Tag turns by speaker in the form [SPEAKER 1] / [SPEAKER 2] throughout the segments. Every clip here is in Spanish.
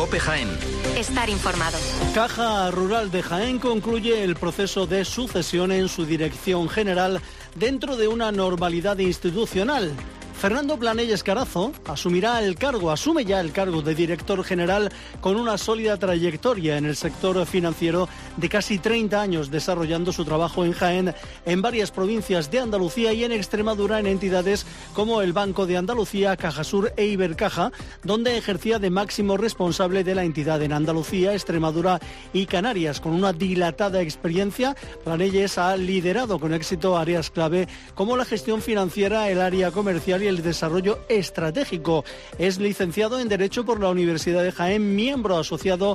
[SPEAKER 1] COPE Jaén.
[SPEAKER 2] Estar informado.
[SPEAKER 3] Caja Rural de Jaén concluye el proceso de sucesión en su dirección general dentro de una normalidad institucional. Fernando Planelles Carazo asume ya el cargo de director general con una sólida trayectoria en el sector financiero de casi 30 años, desarrollando su trabajo en Jaén, en varias provincias de Andalucía y en Extremadura en entidades como el Banco de Andalucía, Cajasur e Ibercaja, donde ejercía de máximo responsable de la entidad en Andalucía, Extremadura y Canarias. Con una dilatada experiencia, Planelles ha liderado con éxito áreas clave como la gestión financiera, el área comercial y el desarrollo estratégico. Es licenciado en Derecho por la Universidad de Jaén, miembro asociado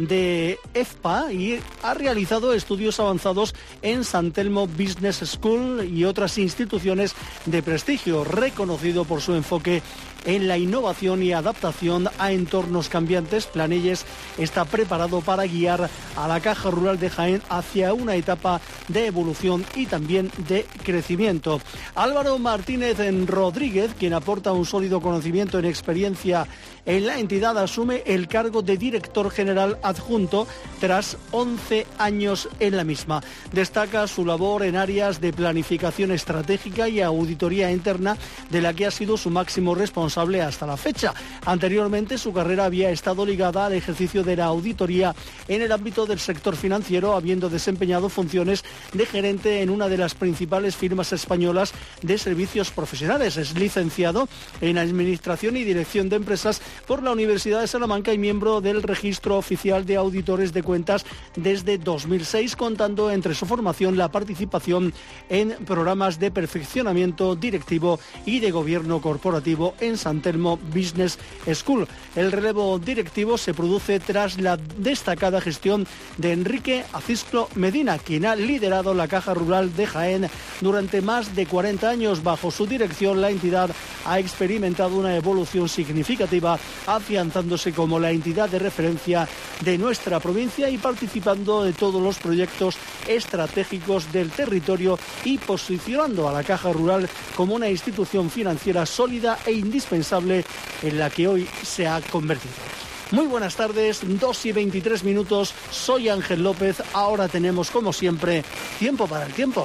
[SPEAKER 3] de EFPA y ha realizado estudios avanzados en San Telmo Business School y otras instituciones de prestigio, reconocido por su enfoque en la innovación y adaptación a entornos cambiantes. Planelles está preparado para guiar a la Caja Rural de Jaén hacia una etapa de evolución y también de crecimiento. Álvaro Martínez Rodríguez, quien aporta un sólido conocimiento en experiencia en la entidad, asume el cargo de director general adjunto tras 11 años en la misma. Destaca su labor en áreas de planificación estratégica y auditoría interna, de la que ha sido su máximo responsable hasta la fecha. Anteriormente, su carrera había estado ligada al ejercicio de la auditoría en el ámbito del sector financiero, habiendo desempeñado funciones de gerente en una de las principales firmas españolas de servicios profesionales. Es licenciado en Administración y Dirección de Empresas por la Universidad de Salamanca y miembro del Registro Oficial de Auditores de Cuentas desde 2006, contando entre su formación la participación en programas de perfeccionamiento directivo y de gobierno corporativo en San Telmo Business School. El relevo directivo se produce tras la destacada gestión de Enrique Acisclo Medina, quien ha liderado la Caja Rural de Jaén durante más de 40 años. Bajo su dirección, la entidad ha experimentado una evolución significativa, afianzándose como la entidad de referencia de nuestra provincia y participando de todos los proyectos estratégicos del territorio y posicionando a la Caja Rural como una institución financiera sólida e indispensable en la que hoy se ha convertido. Muy buenas tardes, 2:23. Soy Ángel López. Ahora tenemos, como siempre, tiempo para el tiempo.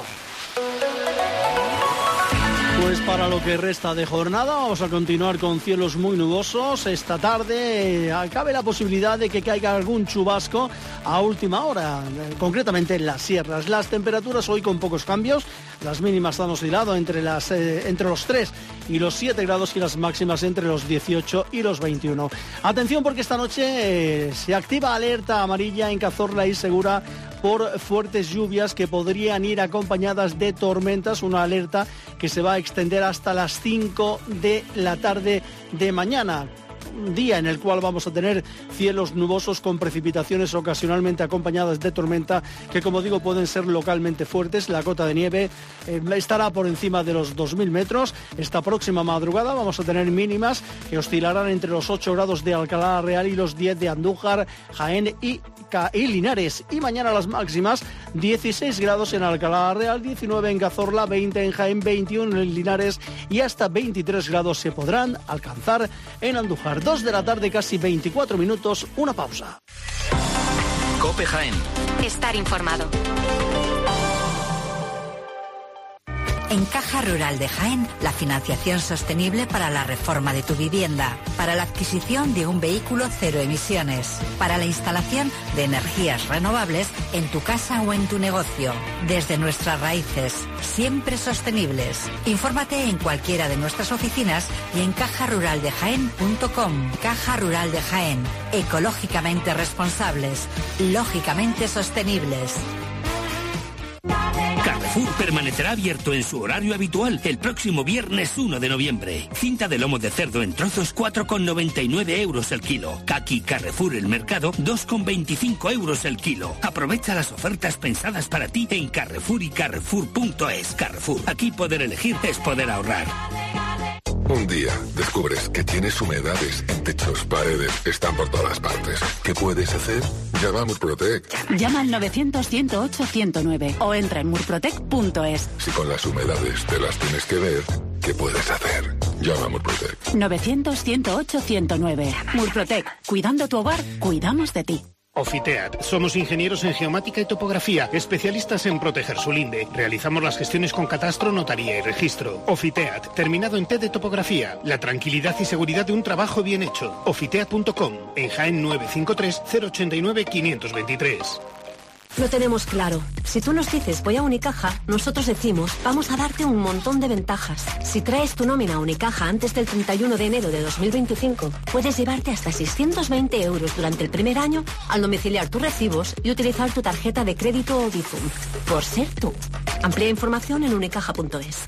[SPEAKER 3] Pues para lo que resta de jornada vamos a continuar con cielos muy nubosos. Esta tarde cabe la posibilidad de que caiga algún chubasco a última hora, concretamente en las sierras. Las temperaturas hoy con pocos cambios, las mínimas han oscilado entre los 3 y los 7 grados y las máximas entre los 18 y los 21. Atención, porque esta noche se activa alerta amarilla en Cazorla y Segura por fuertes lluvias que podrían ir acompañadas de tormentas, una alerta que se va a extender hasta las 5 de la tarde de mañana. Un día en el cual vamos a tener cielos nubosos con precipitaciones ocasionalmente acompañadas de tormenta que, como digo, pueden ser localmente fuertes. La cota de nieve estará por encima de los 2.000 metros. Esta próxima madrugada vamos a tener mínimas que oscilarán entre los 8 grados de Alcalá Real y los 10 de Andújar, Jaén y Linares. Y mañana las máximas: 16 grados en Alcalá Real, 19 en Cazorla, 20 en Jaén, 21 en Linares y hasta 23 grados se podrán alcanzar en Andújar. 2 de la tarde, casi 24 minutos, una pausa.
[SPEAKER 1] COPE Jaén.
[SPEAKER 2] Estar informado.
[SPEAKER 4] En Caja Rural de Jaén, la financiación sostenible para la reforma de tu vivienda, para la adquisición de un vehículo cero emisiones, para la instalación de energías renovables en tu casa o en tu negocio. Desde nuestras raíces, siempre sostenibles. Infórmate en cualquiera de nuestras oficinas y en cajaruraldejaén.com. Caja Rural de Jaén, ecológicamente responsables, lógicamente sostenibles.
[SPEAKER 5] Carrefour permanecerá abierto en su horario habitual el próximo viernes 1 de noviembre. Cinta de lomo de cerdo en trozos, 4,99 euros el kilo. Caqui Carrefour El Mercado, 2,25 euros el kilo. Aprovecha las ofertas pensadas para ti en Carrefour y Carrefour.es. Carrefour, aquí poder elegir es poder ahorrar.
[SPEAKER 6] Un día descubres que tienes humedades en techos, paredes, están por todas partes. ¿Qué puedes hacer? Llama a Murprotec.
[SPEAKER 7] Llama al 900-108-109 o entra en murprotec.es.
[SPEAKER 6] Si con las humedades te las tienes que ver, ¿qué puedes hacer? Llama a Murprotec.
[SPEAKER 7] 900-108-109. Murprotec. Cuidando tu hogar, cuidamos de ti.
[SPEAKER 8] Ofiteat. Somos ingenieros en geomática y topografía, especialistas en proteger su linde. Realizamos las gestiones con catastro, notaría y registro. Ofiteat, terminado en T de topografía. La tranquilidad y seguridad de un trabajo bien hecho. Ofiteat.com. En Jaén 953 089 523.
[SPEAKER 9] Lo tenemos claro. Si tú nos dices voy a Unicaja, nosotros decimos vamos a darte un montón de ventajas. Si traes tu nómina a Unicaja antes del 31 de enero de 2025, puedes llevarte hasta 620 euros durante el primer año al domiciliar tus recibos y utilizar tu tarjeta de crédito o Bizum. Por ser tú. Amplía información en unicaja.es.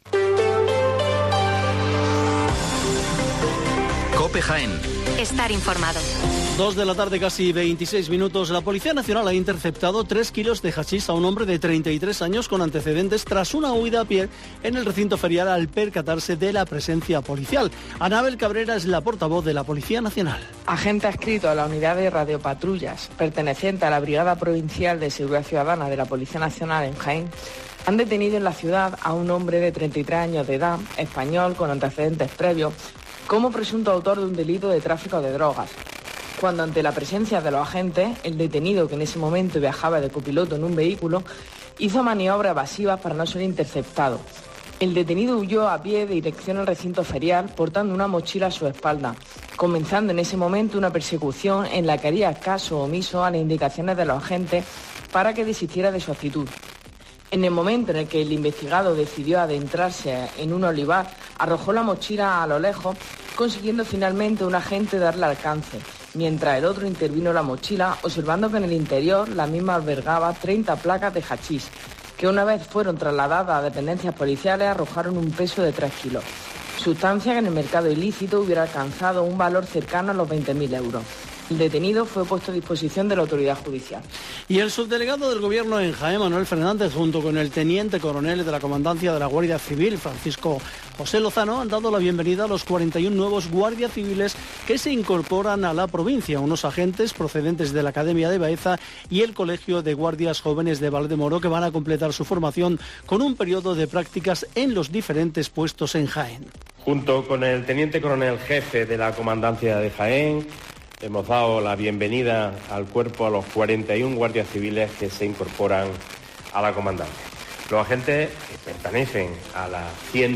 [SPEAKER 1] COPE Jaén.
[SPEAKER 2] Estar informado.
[SPEAKER 3] 2 de la tarde, casi 26 minutos. La Policía Nacional ha interceptado 3 kilos de hachís a un hombre de 33 años con antecedentes tras una huida a pie en el recinto ferial al percatarse de la presencia policial. Anabel Cabrera es la portavoz de la Policía Nacional.
[SPEAKER 10] Agente adscrito a la unidad de radiopatrullas perteneciente a la Brigada Provincial de Seguridad Ciudadana de la Policía Nacional en Jaén han detenido en la ciudad a un hombre de 33 años de edad, español, con antecedentes previos, como presunto autor de un delito de tráfico de drogas. Cuando ante la presencia de los agentes, el detenido, que en ese momento viajaba de copiloto en un vehículo, hizo maniobras evasivas para no ser interceptado. El detenido huyó a pie de dirección al recinto ferial portando una mochila a su espalda, comenzando en ese momento una persecución en la que haría caso omiso a las indicaciones de los agentes para que desistiera de su actitud. En el momento en el que el investigado decidió adentrarse en un olivar, arrojó la mochila a lo lejos, consiguiendo finalmente un agente darle alcance, mientras el otro intervino la mochila, observando que en el interior la misma albergaba 30 placas de hachís, que una vez fueron trasladadas a dependencias policiales arrojaron un peso de 3 kilos, sustancia que en el mercado ilícito hubiera alcanzado un valor cercano a los 20.000 euros. El detenido fue puesto a disposición de la autoridad judicial.
[SPEAKER 3] Y el subdelegado del Gobierno en Jaén, Manuel Fernández, junto con el teniente coronel de la Comandancia de la Guardia Civil, Francisco José Lozano, han dado la bienvenida a los 41 nuevos guardias civiles que se incorporan a la provincia, unos agentes procedentes de la Academia de Baeza y el Colegio de Guardias Jóvenes de Valdemoro, que van a completar su formación con un periodo de prácticas en los diferentes puestos en Jaén.
[SPEAKER 11] Junto con el teniente coronel jefe de la Comandancia de Jaén, hemos dado la bienvenida al cuerpo a los 41 guardias civiles que se incorporan a la comandancia. Los agentes que pertenecen a la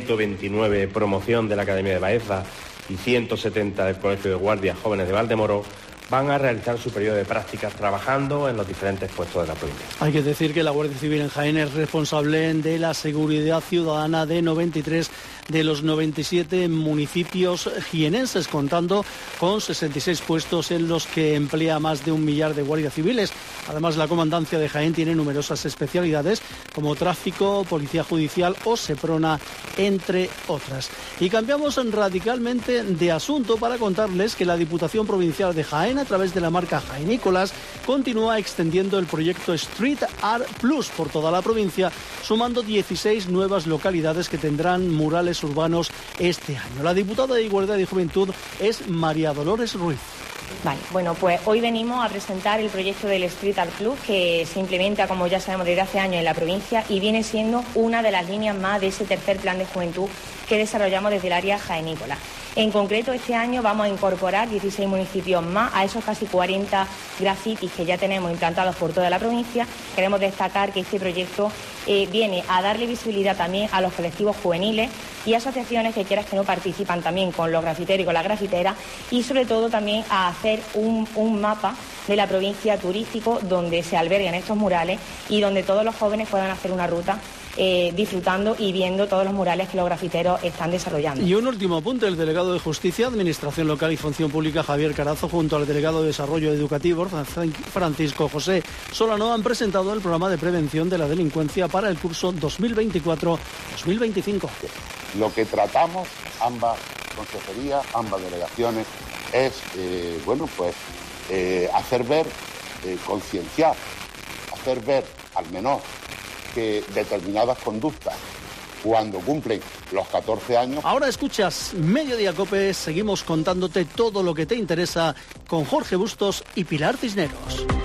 [SPEAKER 11] 129 promoción de la Academia de Baeza y 170 del Colegio de Guardias Jóvenes de Valdemoro van a realizar su periodo de prácticas trabajando en los diferentes puestos de la provincia.
[SPEAKER 3] Hay que decir que la Guardia Civil en Jaén es responsable de la seguridad ciudadana de 93 de los 97 municipios jienenses, contando con 66 puestos en los que emplea más de 1 millar de guardias civiles. Además, la Comandancia de Jaén tiene numerosas especialidades como tráfico, policía judicial o Seprona, entre otras. Y cambiamos radicalmente de asunto para contarles que la Diputación Provincial de Jaén, a través de la marca Jaenícolas, continúa extendiendo el proyecto Street Art Plus por toda la provincia, sumando 16 nuevas localidades que tendrán murales urbanos este año. La diputada de Igualdad y Juventud es María Dolores Ruiz.
[SPEAKER 12] Vale, bueno, pues hoy venimos a presentar el proyecto del Street Art Plus, que se implementa, como ya sabemos, desde hace años en la provincia y viene siendo una de las líneas más de ese tercer plan de juventud que desarrollamos desde el área jaenícola. En concreto, este año vamos a incorporar 16 municipios más a esos casi 40 grafitis que ya tenemos implantados por toda la provincia. Queremos destacar que este proyecto viene a darle visibilidad también a los colectivos juveniles y asociaciones que quieras que no participan también con los grafiteros y con las grafiteras, y sobre todo también a hacer un mapa de la provincia turístico donde se alberguen estos murales y donde todos los jóvenes puedan hacer una ruta disfrutando y viendo todos los murales que los grafiteros están desarrollando.
[SPEAKER 3] Y un último apunte: el delegado de Justicia, Administración Local y Función Pública, Javier Carazo, junto al delegado de Desarrollo Educativo, Francisco José Solano, han presentado el programa de prevención de la delincuencia para el curso 2024-2025.
[SPEAKER 13] Lo que tratamos, ambas consejerías, ambas delegaciones, es hacer ver, concienciar, hacer ver al menor que determinadas conductas, cuando cumplen los 14 años...
[SPEAKER 3] Ahora escuchas Mediodía COPE, seguimos contándote todo lo que te interesa con Jorge Bustos y Pilar Cisneros.